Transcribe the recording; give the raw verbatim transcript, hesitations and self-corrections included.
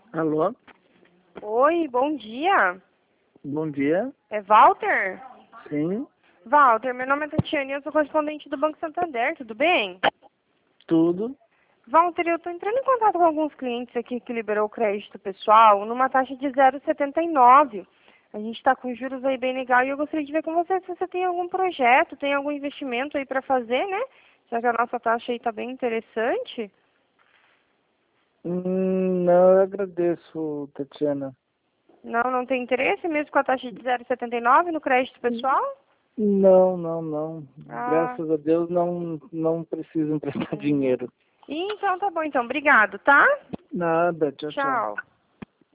Alô? Oi, bom dia. Bom dia. É Walter? Sim, Walter, meu nome é Tatiane, eu sou correspondente do Banco Santander, tudo bem? tudo. Walter, eu estou entrando em contato com alguns clientes aqui que liberou o crédito pessoal numa taxa de zero vírgula setenta e nove. A gente está com juros aí bem legal e eu gostaria de ver com você se você tem algum projeto, tem algum investimento aí para fazer, né? Já que a nossa taxa aí está bem interessante. Hum, não, eu agradeço, Tatiana. Não, não tem interesse mesmo com a taxa de zero vírgula setenta e nove no crédito pessoal? Não, não, não. Ah, Graças a Deus não, não preciso emprestar uhum. dinheiro. Então tá bom, então. Obrigado, tá? Nada, tchau, tchau. Tchau.